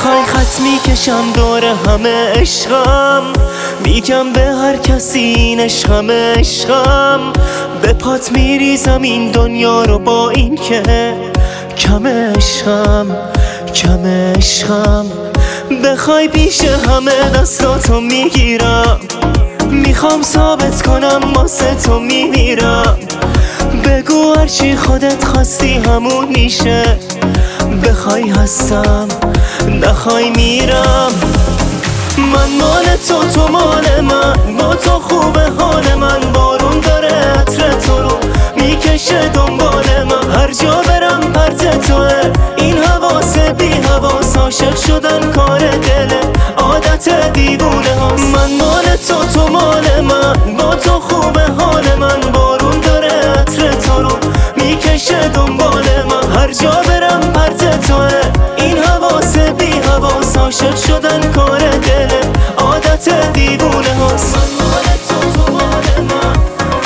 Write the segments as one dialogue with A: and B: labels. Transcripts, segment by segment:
A: میخوای خط میکشم دور همه عشقم، میگم به هر کسی این عشقم عشقم. به پات میریزم این دنیا رو با این که کم عشقم کم عشقم. بخوای پیش همه دستاتو میگیرم، میخوام ثابت کنم واسه تو میمیرم. بگو هرچی خودت خواستی همون میشه، بخوای هستم نخوای میرم. من مال تو تو مال من، با تو خوبه حال من. بارون داره عطر تو رو میکشه دنبال من، هر جا برم پرت توه این حواس بی حواس. عاشق شدن کار دله عادت دیوونه هاست. من مال تو تو مال من، با تو خوبه حال من. بارون داره عطر تو رو میکشه دنبال من، هر جا برم پرت توه این حواس بی حواس. عاشق شدن کار دله عادت دیوونه هاست. من مال تو تو مال من،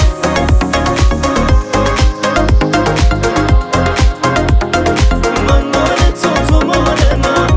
A: من مال تو تو مال من.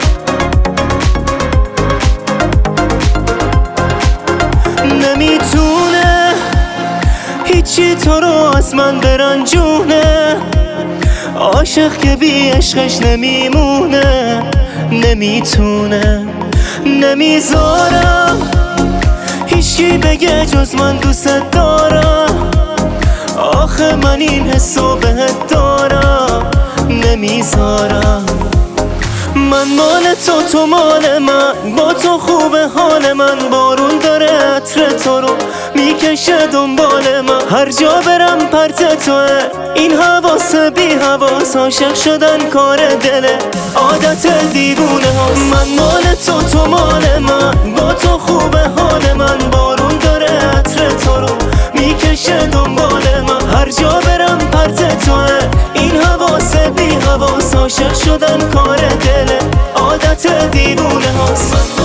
A: نمیتونه هیچی تو رو از من برنجونه، عاشق که بی عشقش نمیمونه. نمیتونه نمیذارم هیچکی بگه جز من دوست دارم. آخه من این حسو بهت دارم نمیذارم. من مال تو تو مال من، با تو خوبه حال من. بارون داره عطر تو رو میکشه دنبال من، هر جا برم پرت توه این حواس بی حواس. عاشق شدن کار دله عادت دیوونه هاست. من مال تو تو مال من، با تو خوبه حال من. بارون داره عطر تو رو میکشه دنبال من، هر جا برم پرت توه این حواس بی حواس. عاشق شدن کار دله عادت دیوونه هاست.